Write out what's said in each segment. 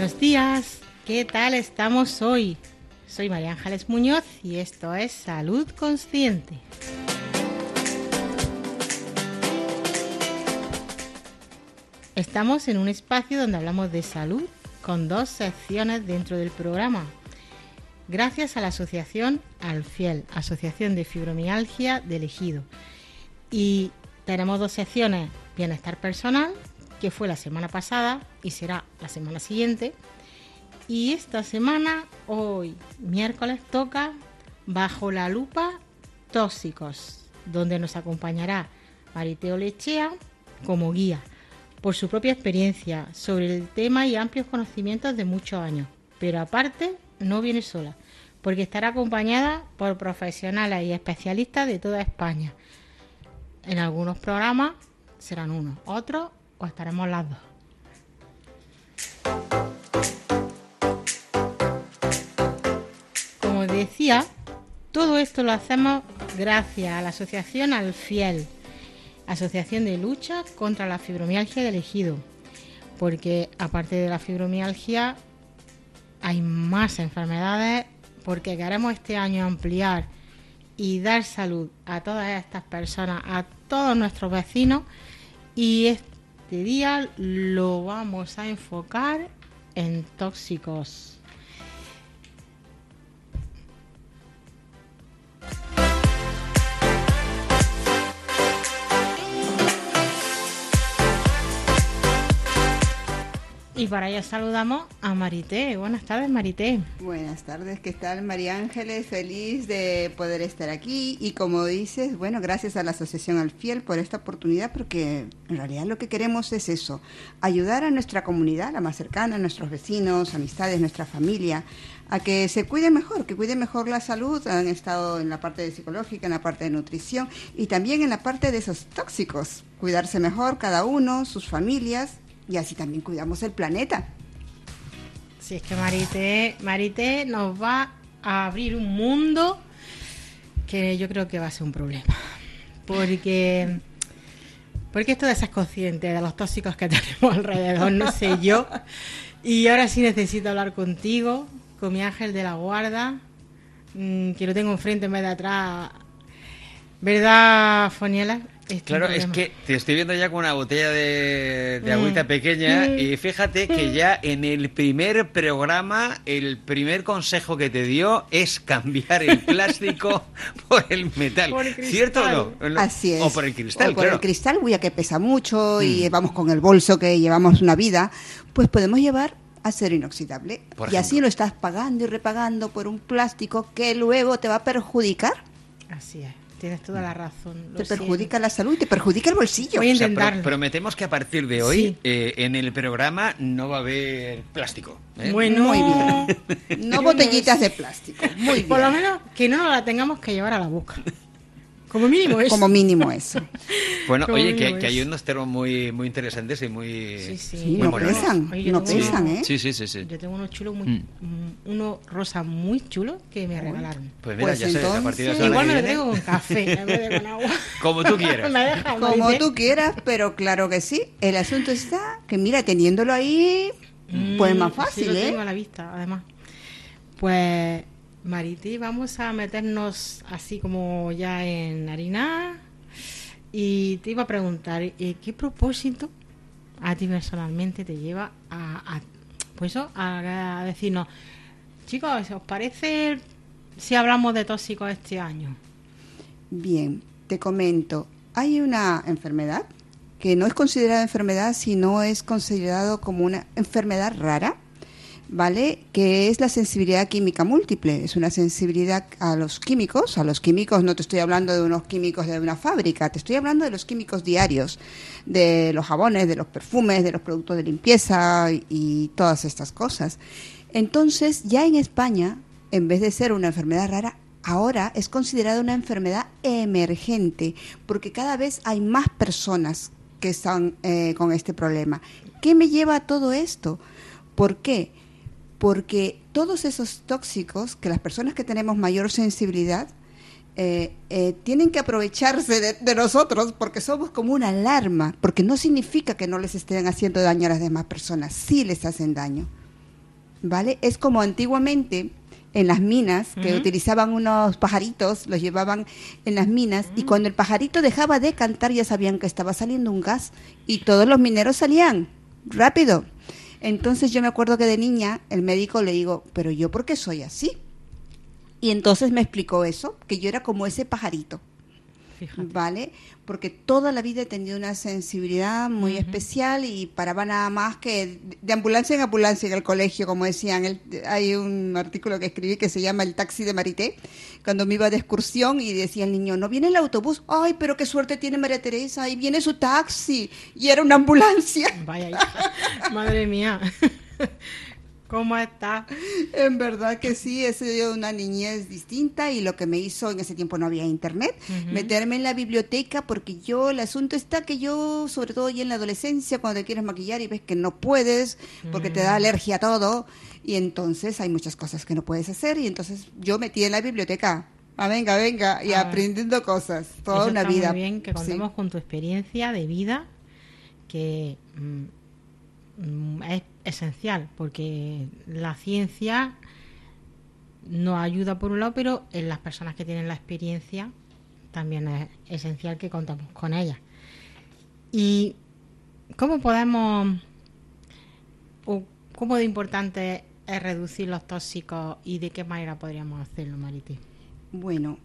Buenos días, ¿qué tal estamos hoy? Soy María Ángeles Muñoz y esto es Salud Consciente. Estamos en un espacio donde hablamos de salud con 2 secciones dentro del programa. Gracias a la asociación Alfiel, Asociación de Fibromialgia del Ejido. Y tenemos 2 secciones, Bienestar Personal, que fue la semana pasada y será la semana siguiente. Y esta semana, hoy, miércoles, toca Bajo la Lupa Tóxicos, donde nos acompañará Marité Olechea como guía, por su propia experiencia sobre el tema y amplios conocimientos de muchos años. Pero aparte, no viene sola, porque estará acompañada por profesionales y especialistas de toda España. En algunos programas serán unos, otros o estaremos las 2. Como decía, todo esto lo hacemos gracias a la asociación Alfiel, Asociación de Lucha contra la Fibromialgia del Ejido, porque aparte de la fibromialgia hay más enfermedades, porque queremos este año ampliar y dar salud a todas estas personas, a todos nuestros vecinos, y este día lo vamos a enfocar en tóxicos. Y para ello saludamos a Marité. Buenas tardes, Marité. Buenas tardes, ¿qué tal, María Ángeles? Feliz de poder estar aquí y, como dices, bueno, gracias a la Asociación Alfiel por esta oportunidad, porque en realidad lo que queremos es eso, ayudar a nuestra comunidad, la más cercana, a nuestros vecinos, amistades, nuestra familia, a que se cuide mejor, que cuide mejor la salud. Han estado en la parte de psicológica, en la parte de nutrición y también en la parte de esos tóxicos. Cuidarse mejor cada uno, sus familias, y así también cuidamos el planeta. Sí, es que Marité nos va a abrir un mundo que yo creo que va a ser un problema. Porque esto de ser consciente de los tóxicos que tenemos alrededor, no sé yo. Y ahora sí necesito hablar contigo, con mi ángel de la guarda, que lo tengo enfrente en vez de atrás. ¿Verdad, Foniela? Claro, es que te estoy viendo ya con una botella de agüita pequeña y fíjate que ya en el primer programa el primer consejo que te dio es cambiar el plástico por el metal, por el ¿cierto o no? Así es. O por el cristal, por claro. el cristal, ya que pesa mucho y vamos con el bolso que llevamos una vida, pues podemos llevar acero inoxidable y así lo estás pagando y repagando por un plástico que luego te va a perjudicar. Así es. Tienes toda la razón. Te perjudica la salud y te perjudica el bolsillo. Voy a intentarlo. Prometemos que a partir de hoy en el programa no va a haber plástico. Bueno, muy bien. No botellitas de plástico. Muy bien. Por lo menos que no nos la tengamos que llevar a la boca. Como mínimo eso. Como mínimo eso. Bueno, Como oye, mínimo que hay unos termos muy interesantes y muy... Sí, muy no modernos. pesan, Oye, no pesan, ¿eh? Sí. Yo tengo unos chulos uno rosa muy chulo que me regalaron. Pues mira, Pues ya sé, a partir de la semana Igual me que lo viene, traigo con café en vez de con agua. como tú quieras. Me deja, Como Marité. tú quieras, pero claro que sí. El asunto está que, mira, teniéndolo ahí, pues más fácil, sí, lo tengo ¿eh? a la vista, además. Pues, Marité, vamos a meternos así como ya en harina. Y te iba a preguntar, ¿qué propósito a ti personalmente te lleva a decirnos, chicos, ¿os parece si hablamos de tóxicos este año? Bien, te comento. Hay una enfermedad que no es considerada enfermedad, sino es considerado como una enfermedad rara, ¿vale? Que es la sensibilidad química múltiple. Es una sensibilidad a los químicos. A los químicos no te estoy hablando de unos químicos de una fábrica, te estoy hablando de los químicos diarios, de los jabones, de los perfumes, de los productos de limpieza y todas estas cosas. Entonces, ya en España, en vez de ser una enfermedad rara, ahora es considerada una enfermedad emergente, porque cada vez hay más personas que están con este problema. ¿Qué me lleva a todo esto? ¿Por qué? Porque todos esos tóxicos que las personas que tenemos mayor sensibilidad tienen que aprovecharse de nosotros, porque somos como una alarma, porque no significa que no les estén haciendo daño a las demás personas, sí les hacen daño. ¿vale? Es como antiguamente en las minas, que utilizaban unos pajaritos, los llevaban en las minas, y cuando el pajarito dejaba de cantar ya sabían que estaba saliendo un gas, y todos los mineros salían rápido. Entonces yo me acuerdo que de niña el médico le digo, pero yo ¿por qué soy así? Y entonces me explicó eso, que yo era como ese pajarito. Fíjate. ¿Vale? Porque toda la vida he tenido una sensibilidad muy especial y paraba nada más que de ambulancia en ambulancia en el colegio, como decían. Hay un artículo que escribí que se llama El taxi de Marité, cuando me iba de excursión y decía el niño, ¿no viene el autobús? ¡Ay, pero qué suerte tiene María Teresa! Ahí viene su taxi. Y era una ambulancia. Vaya hija. Madre mía. ¿Cómo está? En verdad que sí, he sido una niñez distinta y lo que me hizo, en ese tiempo no había internet, meterme en la biblioteca, porque el asunto está que yo, sobre todo ya en la adolescencia, cuando te quieres maquillar y ves que no puedes, porque te da alergia a todo, y entonces hay muchas cosas que no puedes hacer, y entonces yo metí en la biblioteca, venga, y aprendiendo cosas, toda una vida. Muy bien que contemos con tu experiencia de vida, que es esencial, porque la ciencia nos ayuda por un lado, pero en las personas que tienen la experiencia también es esencial que contamos con ellas. ¿Y cómo podemos, o cómo de importante es reducir los tóxicos y de qué manera podríamos hacerlo, Marité? Bueno,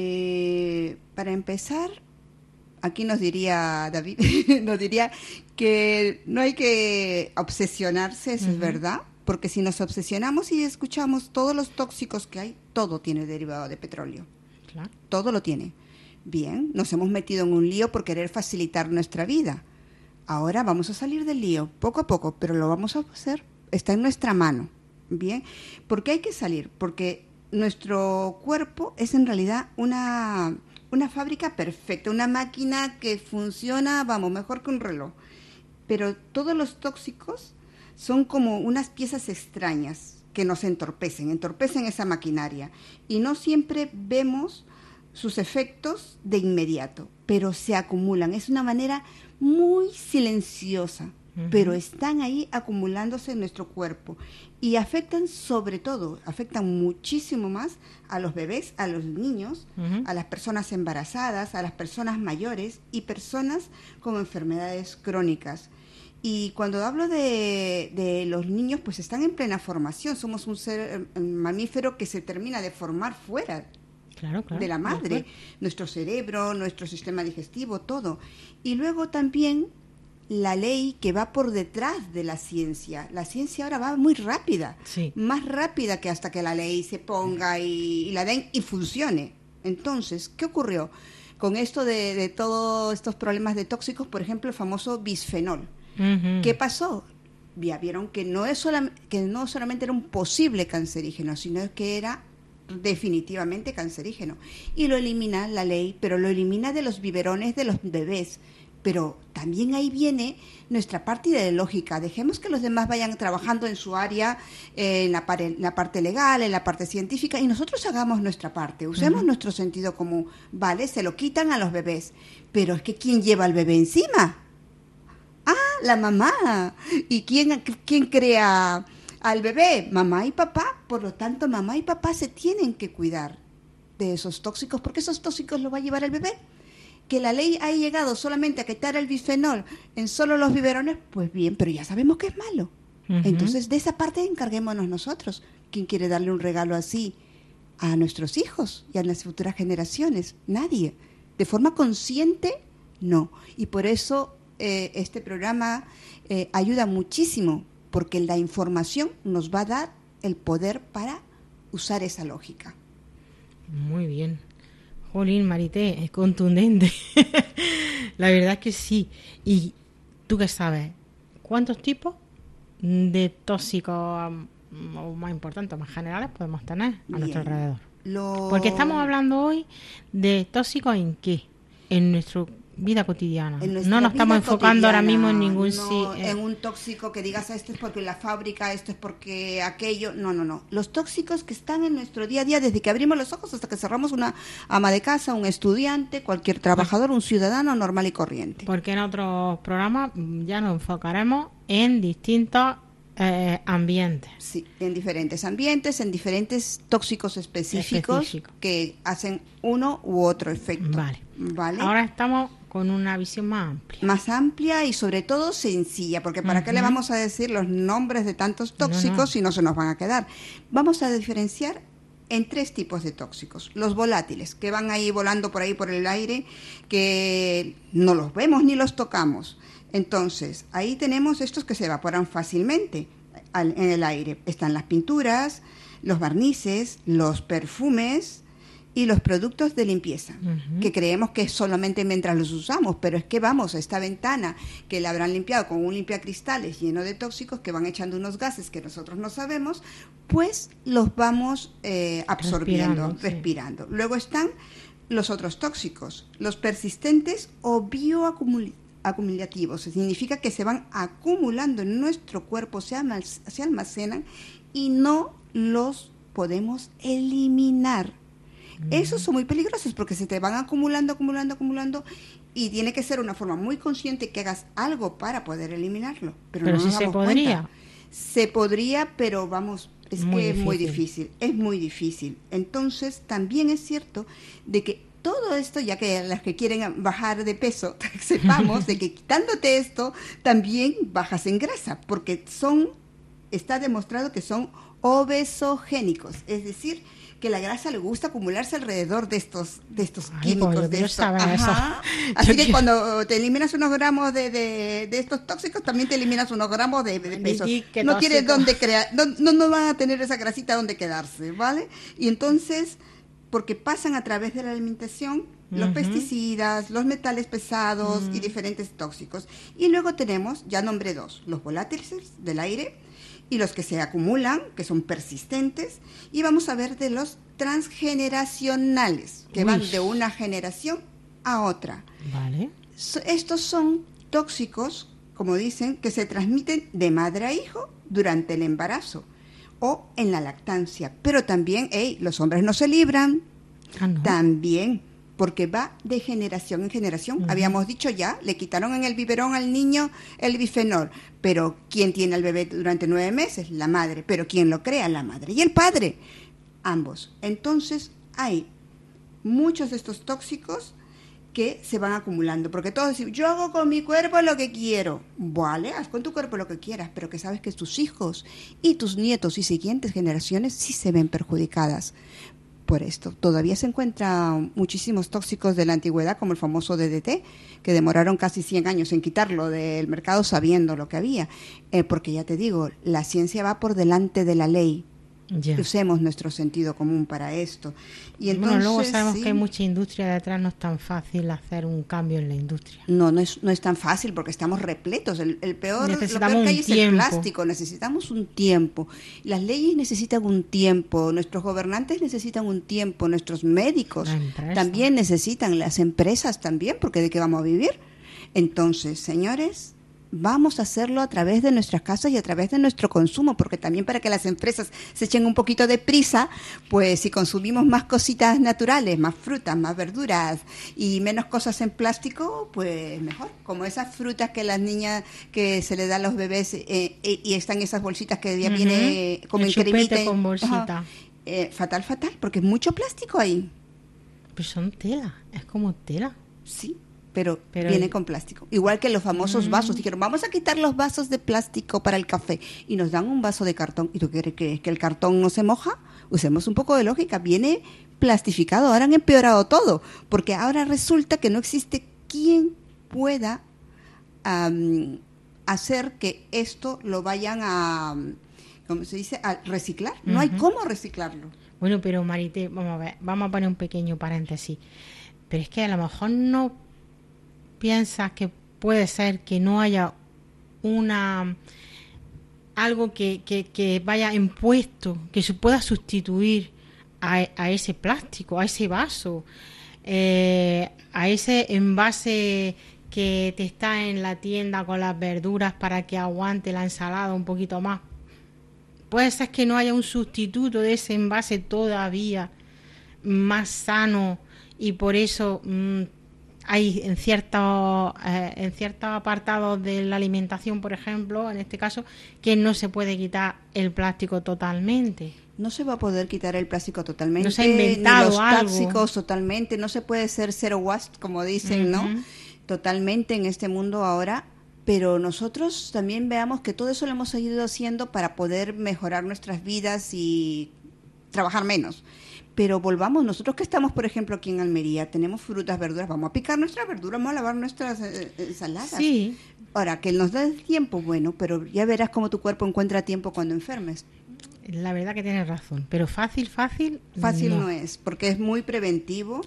para empezar, aquí nos diría David, nos diría que no hay que obsesionarse, eso es verdad, porque si nos obsesionamos y escuchamos todos los tóxicos que hay, todo tiene derivado de petróleo. Claro. Todo lo tiene. Bien, nos hemos metido en un lío por querer facilitar nuestra vida. Ahora vamos a salir del lío, poco a poco, pero lo vamos a hacer. Está en nuestra mano. Bien, ¿por qué hay que salir? Porque nuestro cuerpo es en realidad una fábrica perfecta, una máquina que funciona, mejor que un reloj. Pero todos los tóxicos son como unas piezas extrañas que nos entorpecen esa maquinaria. Y no siempre vemos sus efectos de inmediato, pero se acumulan. Es una manera muy silenciosa, pero están ahí acumulándose en nuestro cuerpo. Y afectan muchísimo más a los bebés, a los niños, a las personas embarazadas, a las personas mayores y personas con enfermedades crónicas. Y cuando hablo de los niños, pues están en plena formación. Somos un ser mamífero que se termina de formar fuera de la madre. Nuestro cerebro, nuestro sistema digestivo, todo. Y luego también la ley que va por detrás de la ciencia. La ciencia ahora va muy rápida, más rápida que hasta que la ley se ponga y la den y funcione. Entonces, ¿qué ocurrió con esto de todos estos problemas de tóxicos? Por ejemplo, el famoso bisfenol. ¿Qué pasó? Ya vieron que no solamente era un posible cancerígeno, sino que era definitivamente cancerígeno. Y lo elimina la ley, pero lo elimina de los biberones de los bebés. Pero también ahí viene nuestra parte ideológica. Dejemos que los demás vayan trabajando en su área, en la parte legal, en la parte científica, y nosotros hagamos nuestra parte. Usemos nuestro sentido común. Vale, se lo quitan a los bebés. Pero es que ¿quién lleva al bebé encima? La mamá. ¿Y quién crea al bebé? Mamá y papá. Por lo tanto, mamá y papá se tienen que cuidar de esos tóxicos, porque esos tóxicos los va a llevar el bebé. Que la ley ha llegado solamente a quitar el bisfenol en solo los biberones, pues bien, pero ya sabemos que es malo. Entonces, de esa parte encarguémonos nosotros. ¿Quién quiere darle un regalo así a nuestros hijos y a las futuras generaciones? Nadie. De forma consciente, no. Y por eso este programa ayuda muchísimo, porque la información nos va a dar el poder para usar esa lógica. Muy bien. Jolín, Marité, es contundente. La verdad es que sí. ¿Y tú qué sabes? ¿Cuántos tipos de tóxicos, o más importantes, más generales, podemos tener a nuestro alrededor? Porque estamos hablando hoy de tóxicos ¿en qué? En nuestra vida cotidiana. No nos estamos enfocando ahora mismo en ningún sitio. En un tóxico que digas esto es porque la fábrica, esto es porque aquello. No. Los tóxicos que están en nuestro día a día, desde que abrimos los ojos hasta que cerramos, una ama de casa, un estudiante, cualquier trabajador, un ciudadano normal y corriente. Porque en otros programas ya nos enfocaremos en distintos ambientes. Sí, en diferentes ambientes, en diferentes tóxicos específicos que hacen uno u otro efecto. Vale. Ahora estamos con una visión más amplia. Más amplia y sobre todo sencilla, porque ¿para qué le vamos a decir los nombres de tantos tóxicos si no se nos van a quedar? Vamos a diferenciar en 3 tipos de tóxicos. Los volátiles, que van ahí volando por ahí por el aire, que no los vemos ni los tocamos. Entonces, ahí tenemos estos que se evaporan fácilmente en el aire. Están las pinturas, los barnices, los perfumes y los productos de limpieza, que creemos que es solamente mientras los usamos, pero es que vamos a esta ventana que la habrán limpiado con un limpiacristales lleno de tóxicos que van echando unos gases que nosotros no sabemos, pues los vamos absorbiendo, respirando. Luego están los otros tóxicos, los persistentes o bioacumulativos, significa que se van acumulando en nuestro cuerpo, se almacenan y no los podemos eliminar. Esos son muy peligrosos porque se te van acumulando y tiene que ser una forma muy consciente que hagas algo para poder eliminarlo. Pero no si se podría. Cuenta. Se podría, pero vamos, es muy difícil. Entonces, también es cierto de que todo esto, ya que las que quieren bajar de peso, sepamos de que quitándote esto, también bajas en grasa, porque está demostrado que son obesogénicos, es decir, que la grasa le gusta acumularse alrededor de estos químicos. De esto. Así que cuando te eliminas unos gramos de estos tóxicos, también te eliminas unos gramos de peso. No tienes dónde crear, no van a tener esa grasita donde quedarse, ¿vale? Y entonces, porque pasan a través de la alimentación, los pesticidas, los metales pesados y diferentes tóxicos. Y luego tenemos, ya nombré 2, los volátiles del aire y los que se acumulan, que son persistentes, y vamos a ver de los transgeneracionales, que van de una generación a otra. Vale. Estos son tóxicos, como dicen, que se transmiten de madre a hijo durante el embarazo o en la lactancia, pero también, los hombres no se libran, también, porque va de generación en generación. Habíamos dicho ya, le quitaron en el biberón al niño el bifenol, pero ¿quién tiene al bebé durante 9 meses? La madre, pero ¿quién lo crea? La madre y el padre, ambos. Entonces hay muchos de estos tóxicos que se van acumulando, porque todos decimos, yo hago con mi cuerpo lo que quiero. Vale, haz con tu cuerpo lo que quieras, pero que sabes que tus hijos y tus nietos y siguientes generaciones sí se ven perjudicadas por esto. Todavía se encuentran muchísimos tóxicos de la antigüedad, como el famoso DDT, que demoraron casi 100 años en quitarlo del mercado sabiendo lo que había, porque ya te digo, la ciencia va por delante de la ley. Usemos nuestro sentido común para esto. Y entonces, luego sabemos que hay mucha industria detrás, no es tan fácil hacer un cambio en la industria. No es tan fácil porque estamos repletos. Lo peor que hay es el plástico. Necesitamos un tiempo. Las leyes necesitan un tiempo, nuestros gobernantes necesitan un tiempo, nuestros médicos también necesitan, las empresas también, porque ¿de qué vamos a vivir? Entonces, señores, vamos a hacerlo a través de nuestras casas y a través de nuestro consumo, porque también para que las empresas se echen un poquito de prisa, pues si consumimos más cositas naturales, más frutas, más verduras y menos cosas en plástico, pues mejor. Como esas frutas que las niñas, que se le dan a los bebés y están esas bolsitas que ya viene como en cremita. Con bolsita. Fatal, porque es mucho plástico ahí. Pues son tela, es como tela. Sí. Pero viene con plástico. Igual que los famosos vasos. Dijeron, vamos a quitar los vasos de plástico para el café. Y nos dan un vaso de cartón. ¿Y tú crees que el cartón no se moja? Usemos un poco de lógica. Viene plastificado. Ahora han empeorado todo. Porque ahora resulta que no existe quien pueda hacer que esto lo vayan a, ¿cómo se dice?, a reciclar. No hay cómo reciclarlo. Bueno, pero Marité, vamos a ver. Vamos a poner un pequeño paréntesis. Pero es que a lo mejor no piensas que puede ser que no haya algo que vaya impuesto, que se pueda sustituir a ese plástico, a ese vaso, a ese envase que te está en la tienda con las verduras para que aguante la ensalada un poquito más. Puede ser que no haya un sustituto de ese envase todavía más sano y por eso hay en ciertos apartados de la alimentación, por ejemplo, en este caso, que no se puede quitar el plástico totalmente. No se va a poder quitar el plástico totalmente, no se ha inventado ni los algo. tóxicos totalmente, no se puede ser zero waste, como dicen, ¿no? Totalmente en este mundo ahora, pero nosotros también veamos que todo eso lo hemos ido haciendo para poder mejorar nuestras vidas y trabajar menos. Pero volvamos, nosotros que estamos, por ejemplo, aquí en Almería, tenemos frutas, verduras, vamos a picar nuestras verduras, vamos a lavar nuestras ensaladas. Sí. Ahora, que nos da el tiempo, bueno, pero ya verás cómo tu cuerpo encuentra tiempo cuando enfermes. La verdad que tienes razón, pero fácil no es, porque es muy preventivo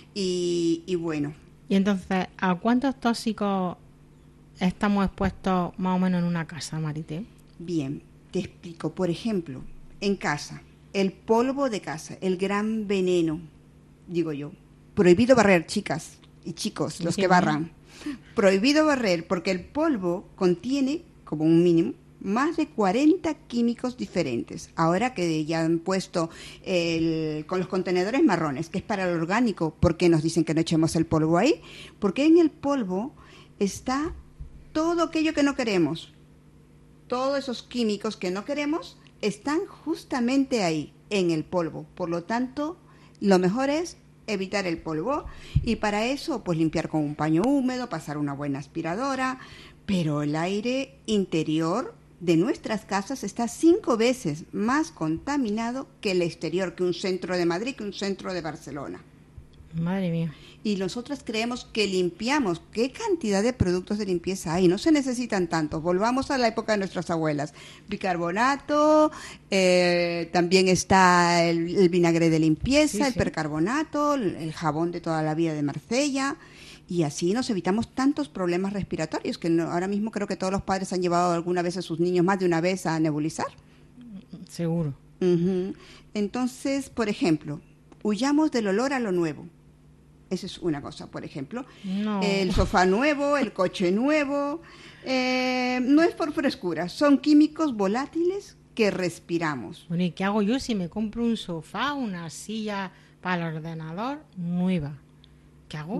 y bueno. Y entonces, ¿a cuántos tóxicos estamos expuestos más o menos en una casa, Marité? Bien, te explico. Por ejemplo, en casa, el polvo de casa, el gran veneno, digo yo. Prohibido barrer, chicas y chicos, los que barran. Prohibido barrer, porque el polvo contiene, como un mínimo, más de 40 químicos diferentes. Ahora que ya han puesto con los contenedores marrones, que es para el orgánico, ¿por qué nos dicen que no echemos el polvo ahí? Porque en el polvo está todo aquello que no queremos. Todos esos químicos que no queremos están justamente ahí, en el polvo. Por lo tanto, lo mejor es evitar el polvo. Y para eso, pues limpiar con un paño húmedo, pasar una buena aspiradora. Pero el aire interior de nuestras casas está 5 veces más contaminado que el exterior, que un centro de Madrid, que un centro de Barcelona. Madre mía. Y nosotras creemos que limpiamos. ¿Qué cantidad de productos de limpieza hay? No se necesitan tantos. Volvamos a la época de nuestras abuelas. Bicarbonato, también está el vinagre de limpieza, el percarbonato, el jabón de toda la vida de Marsella. Y así nos evitamos tantos problemas respiratorios, que ahora mismo creo que todos los padres han llevado alguna vez a sus niños, más de una vez, a nebulizar. Seguro. Entonces, por ejemplo, huyamos del olor a lo nuevo. Esa es una cosa, por ejemplo. No. El sofá nuevo, el coche nuevo, no es por frescura, son químicos volátiles que respiramos. Bueno, ¿y qué hago yo si me compro un sofá, una silla para el ordenador nueva? ¿Qué hago?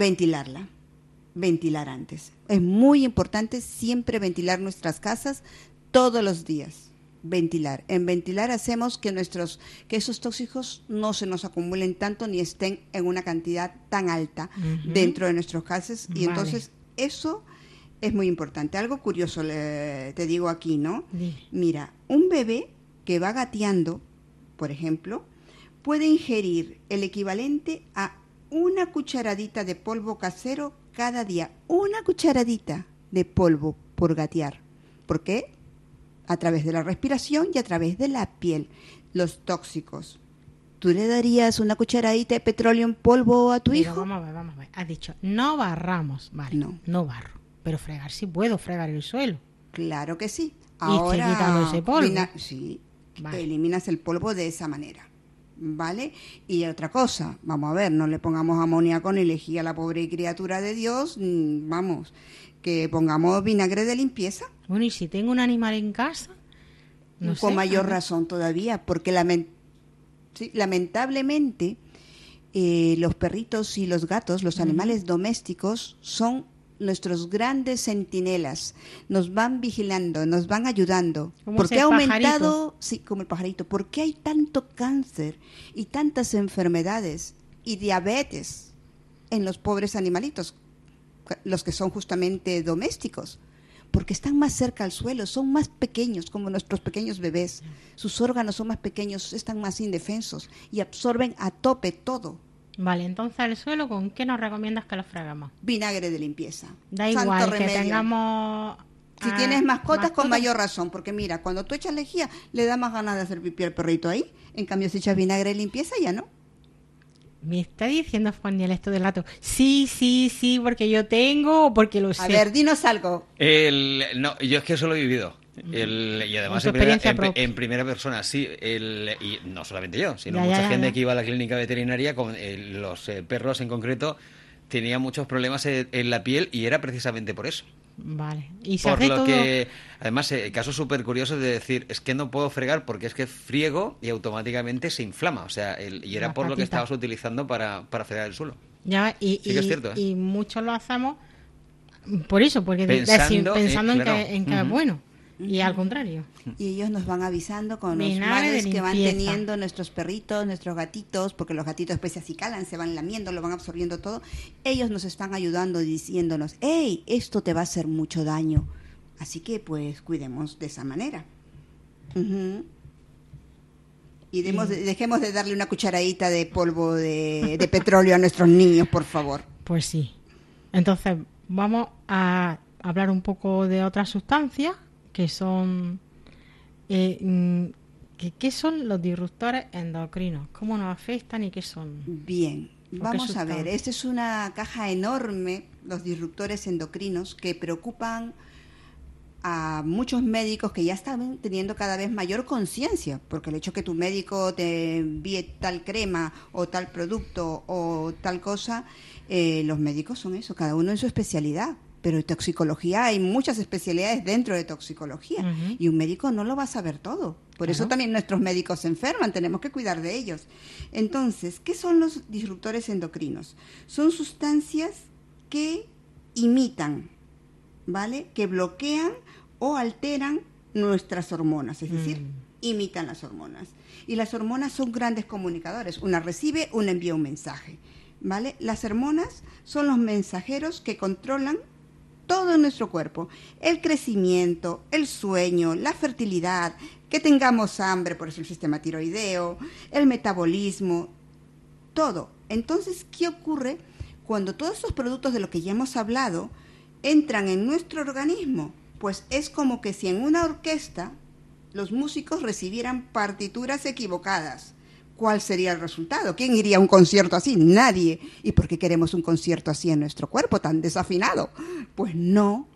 Ventilar antes. Es muy importante siempre ventilar nuestras casas todos los días. Ventilar. En ventilar hacemos que esos tóxicos no se nos acumulen tanto ni estén en una cantidad tan alta dentro de nuestras casas. Y entonces eso es muy importante. Algo curioso te digo aquí, ¿no? Mira, un bebé que va gateando, por ejemplo, puede ingerir el equivalente a una cucharadita de polvo casero cada día. Una cucharadita de polvo por gatear. ¿Por qué? A través de la respiración y a través de la piel. Los tóxicos. ¿Tú le darías una cucharadita de petróleo en polvo a tu hijo? Vamos a ver. Has dicho, no barramos. Vale, no barro. Pero fregar sí puedo, fregar el suelo. Claro que sí. Ahora, y quitando ese polvo. Sí, eliminas el polvo de esa manera. ¿Vale? Y otra cosa, vamos a ver, no le pongamos amoníaco ni lejía a la pobre criatura de Dios, vamos, que pongamos vinagre de limpieza. Bueno, y si tengo un animal en casa, con mayor razón todavía, porque lamentablemente los perritos y los gatos, los animales domésticos, son nuestros grandes centinelas, nos van vigilando, nos van ayudando. ¿Por qué ha aumentado? Sí, como el pajarito. ¿Por qué hay tanto cáncer y tantas enfermedades y diabetes en los pobres animalitos, los que son justamente domésticos? Porque están más cerca al suelo, son más pequeños, como nuestros pequeños bebés. Sus órganos son más pequeños, están más indefensos y absorben a tope todo. Vale, entonces el suelo, ¿con qué nos recomiendas que lo fregamos? Vinagre de limpieza. Da igual que tengamos... Si tienes mascotas, con mayor razón, porque mira, cuando tú echas lejía, le da más ganas de hacer pipí al perrito ahí. En cambio, si echas vinagre de limpieza, ya no. Me está diciendo Foniel esto del gato. Sí, porque yo tengo o porque lo sé. A ver, dinos algo. No, yo es que eso lo he vivido. Y además en primera persona, sí. Y no solamente yo, sino mucha gente que iba a la clínica veterinaria, con los perros en concreto, tenían muchos problemas en la piel y era precisamente por eso. Vale. Y se por hace lo todo... que, además, casos súper curiosos de decir, es que no puedo fregar porque es que friego y automáticamente se inflama. O sea, y era por lo que estabas utilizando para fregar el suelo. Ya, sí que es cierto, ¿eh? Y muchos lo hacemos por eso, porque pensando en claro. que es bueno. Y al contrario. Y ellos nos van avisando con los Vinagre males de que van limpieza. teniendo nuestros perritos, nuestros gatitos, porque los gatitos después se acicalan, se van lamiendo, lo van absorbiendo todo. Ellos nos están ayudando y diciéndonos, hey, esto te va a hacer mucho daño. Así que pues cuidemos de esa manera. Ujú. Y dejemos de darle una cucharadita de polvo de petróleo a nuestros niños, por favor. Pues sí. Entonces, vamos a hablar un poco de otras sustancias que son... ¿Qué son los disruptores endocrinos? ¿Cómo nos afectan y qué son? Bien, vamos a ver. sustancia? Esta es una caja enorme, los disruptores endocrinos, que preocupan a muchos médicos que ya están teniendo cada vez mayor conciencia, porque el hecho que tu médico te envíe tal crema o tal producto o tal cosa, los médicos son eso, cada uno en su especialidad. Pero en toxicología hay muchas especialidades dentro de toxicología y un médico no lo va a saber todo. Por eso también nuestros médicos se enferman, tenemos que cuidar de ellos. Entonces, ¿qué son los disruptores endocrinos? Son sustancias que imitan, ¿vale? Que bloquean o alteran nuestras hormonas, es decir, imitan las hormonas. Y las hormonas son grandes comunicadores. Una recibe, una envía un mensaje, ¿vale? Las hormonas son los mensajeros que controlan todo en nuestro cuerpo, el crecimiento, el sueño, la fertilidad, que tengamos hambre, por eso el sistema tiroideo, el metabolismo, todo. Entonces, ¿qué ocurre cuando todos estos productos de los que ya hemos hablado entran en nuestro organismo? Pues es como que si en una orquesta los músicos recibieran partituras equivocadas. ¿Cuál sería el resultado? ¿Quién iría a un concierto así? Nadie. ¿Y por qué queremos un concierto así en nuestro cuerpo, tan desafinado? Pues no.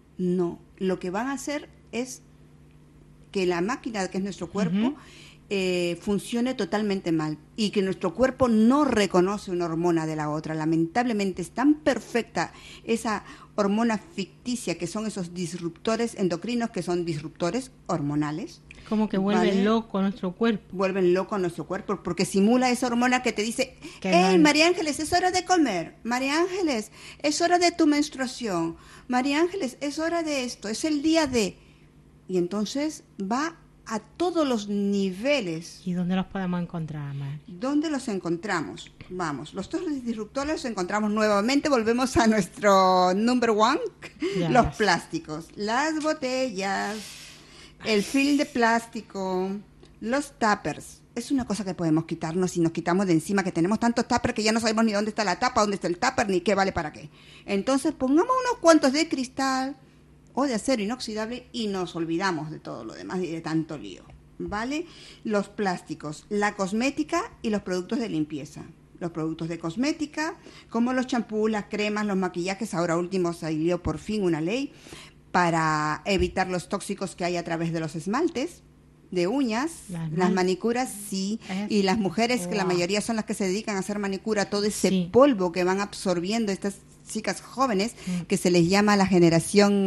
Lo que van a hacer es que la máquina que es nuestro cuerpo funcione totalmente mal y que nuestro cuerpo no reconoce una hormona de la otra. Lamentablemente es tan perfecta esa hormona ficticia que son esos disruptores endocrinos, que son disruptores hormonales. Como que vuelve loco nuestro cuerpo. Vuelven loco nuestro cuerpo porque simula esa hormona que te dice, Qué hey, mal. María Ángeles, es hora de comer. María Ángeles, es hora de tu menstruación. María Ángeles, es hora de esto, es el día de... Y entonces va a todos los niveles. ¿Y dónde los podemos encontrar, Mar? ¿Dónde los encontramos? Vamos, los dos disruptores los encontramos nuevamente, volvemos a nuestro number one, Ya los ves. plásticos, las botellas, el film de plástico, los tuppers. Es una cosa que podemos quitarnos y nos quitamos de encima, que tenemos tantos tuppers que ya no sabemos ni dónde está la tapa, dónde está el tupper, ni qué vale para qué. Entonces pongamos unos cuantos de cristal o de acero inoxidable y nos olvidamos de todo lo demás y de tanto lío, ¿vale? Los plásticos, la cosmética y los productos de limpieza. Los productos de cosmética, como los champús, las cremas, los maquillajes. Ahora último salió por fin una ley para evitar los tóxicos que hay a través de los esmaltes de uñas, las manicuras, sí, y las mujeres, que la mayoría son las que se dedican a hacer manicura, todo ese polvo que van absorbiendo estas chicas jóvenes, que se les llama la generación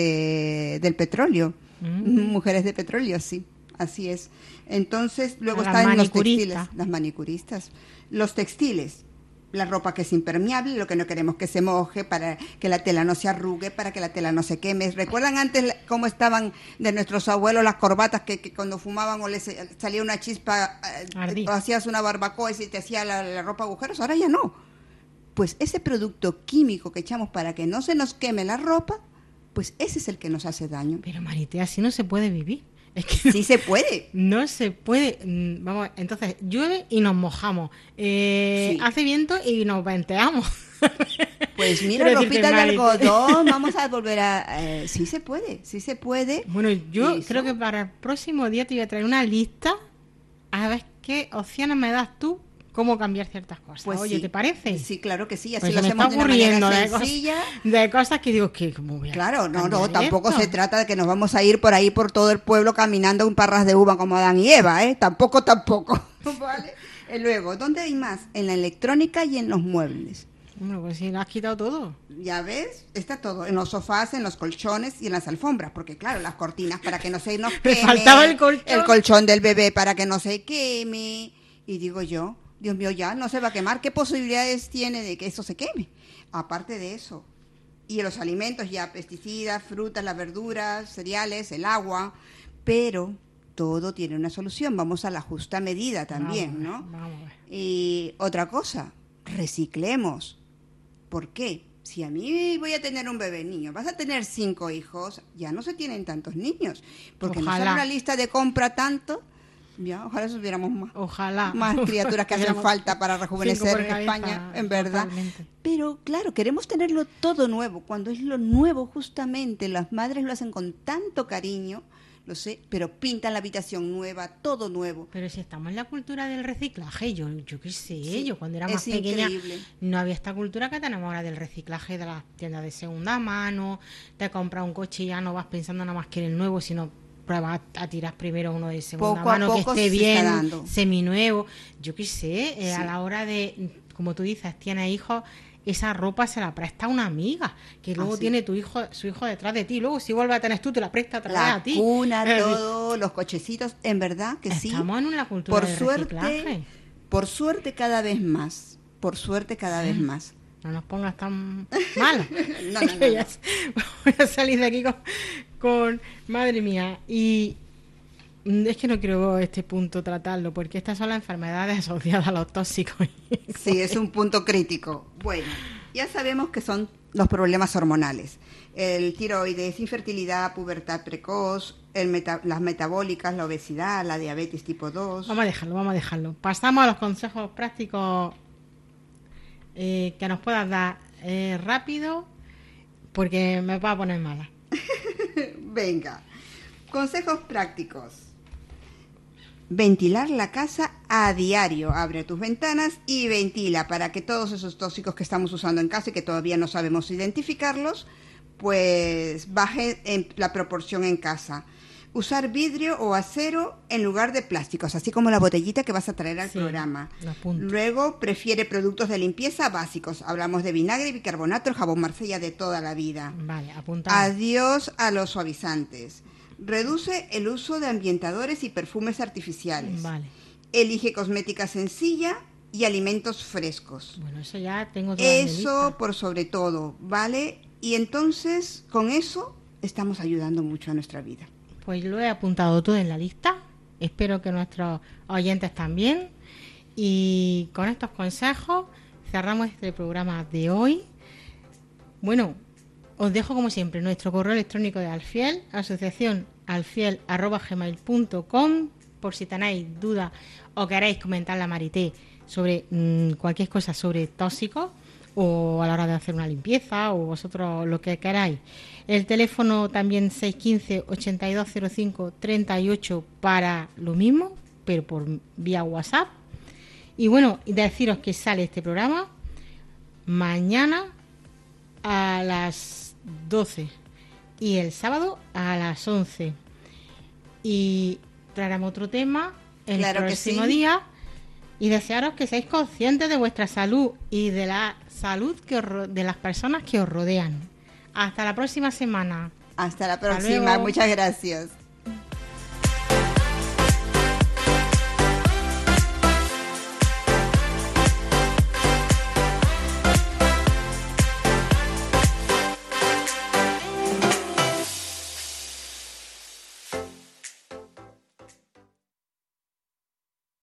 del petróleo, mujeres de petróleo, sí, así es. Entonces, luego están los textiles, las manicuristas, los textiles, la ropa que es impermeable, lo que no queremos que se moje, para que la tela no se arrugue, para que la tela no se queme. ¿Recuerdan antes cómo estaban de nuestros abuelos las corbatas que cuando fumaban o les salía una chispa, o hacías una barbacoa y se te hacía la ropa agujeros? Ahora ya no. Pues ese producto químico que echamos para que no se nos queme la ropa, pues ese es el que nos hace daño. Pero Marité, así no se puede vivir. Es que sí se puede. No se puede. Vamos, entonces llueve y nos mojamos. Hace viento y nos venteamos. Pues mira, ropita de algodón, vamos a volver a... sí se puede, sí se puede. Bueno, yo creo que para el próximo día te voy a traer una lista a ver qué opciones me das tú, cómo cambiar ciertas cosas. Pues oye, sí. ¿te parece? Sí, claro que sí, así pues lo hacemos de una manera sencilla. De cosas que digo que como voy a claro, no, tampoco se trata de que nos vamos a ir por ahí por todo el pueblo caminando en parras de uva como Adán y Eva, tampoco. ¿Vale? Luego, ¿dónde hay más? En la electrónica y en los muebles. Bueno, pues sí, lo has quitado todo. Ya ves, está todo, en los sofás, en los colchones y en las alfombras, porque claro, las cortinas para que no se nos queme. Me faltaba el colchón. El colchón del bebé para que no se queme. Y digo yo, Dios mío, ya no se va a quemar. ¿Qué posibilidades tiene de que eso se queme? Aparte de eso, y los alimentos ya, pesticidas, frutas, las verduras, cereales, el agua, pero todo tiene una solución. Vamos a la justa medida también, ¿no? Vamos a ver. Y otra cosa, reciclemos. ¿Por qué? Si a mí voy a tener un bebé niño, vas a tener 5 hijos, ya no se tienen tantos niños, porque no sale una lista de compra tanto. Ya, ojalá supiéramos más. Ojalá. Más criaturas que hacen falta para rejuvenecer en España, en verdad. Totalmente. Pero claro, queremos tenerlo todo nuevo. Cuando es lo nuevo, justamente, las madres lo hacen con tanto cariño, lo sé, pero pintan la habitación nueva, todo nuevo. Pero si estamos en la cultura del reciclaje, yo qué sé, Sí, yo cuando era es más pequeña increíble. no había esta cultura que tenemos ahora del reciclaje de las tiendas de segunda mano, te compras un coche y ya no vas pensando nada más que en el nuevo, sino pruebas a tirar primero uno de segunda Poco a mano que poco esté se está bien, dando. seminuevo, yo qué sé, Sí. a la hora de, como tú dices, tienes hijos, esa ropa se la presta una amiga, que luego Así. tiene su hijo detrás de ti, luego si vuelve a tener tú, te la presta otra vez La a ti. cuna, todo, los cochecitos, en verdad que sí. Estamos en una cultura Por de suerte, reciclaje. por suerte cada vez más. Por suerte cada vez más. No nos pongas tan malas. No, no, no, no. Voy a salir de aquí con... Madre mía. Y es que no quiero este punto tratarlo, porque estas son las enfermedades asociadas a los tóxicos. Sí, es un punto crítico. Bueno, ya sabemos que son los problemas hormonales. El tiroides, infertilidad, pubertad precoz, las metabólicas, la obesidad, la diabetes tipo 2. Vamos a dejarlo. Pasamos a los consejos prácticos que nos puedas dar rápido, porque me va a poner mala. Venga, consejos prácticos. Ventilar la casa a diario. Abre tus ventanas y ventila para que todos esos tóxicos que estamos usando en casa y que todavía no sabemos identificarlos, pues baje en la proporción en casa. Usar vidrio o acero en lugar de plásticos, así como la botellita que vas a traer al Sí, programa. lo apunto. Luego, prefiere productos de limpieza básicos. Hablamos de vinagre, bicarbonato, el jabón Marsella de toda la vida. Vale, apuntado. Adiós a los suavizantes. Reduce el uso de ambientadores y perfumes artificiales. Vale. Elige cosmética sencilla y alimentos frescos. Bueno, eso ya tengo toda mi Eso lista. por sobre todo, ¿vale? Y entonces, con eso, estamos ayudando mucho a nuestra vida. Pues lo he apuntado todo en la lista. Espero que nuestros oyentes también. Y con estos consejos cerramos este programa de hoy. Bueno, os dejo como siempre nuestro correo electrónico de Alfiel, asociacionalfiel@gmail.com, por si tenéis dudas o queréis comentarle a Marité sobre cualquier cosa sobre tóxicos, o a la hora de hacer una limpieza, o vosotros lo que queráis. El teléfono también 615-8205-38 para lo mismo, pero por vía WhatsApp. Y bueno, deciros que sale este programa mañana a las 12 y el sábado a las 11. Y traeremos otro tema el Claro que próximo sí. día. Y desearos que seáis conscientes de vuestra salud y de la salud de las personas que os rodean. Hasta la próxima semana. Hasta la Hasta próxima. luego. Muchas gracias.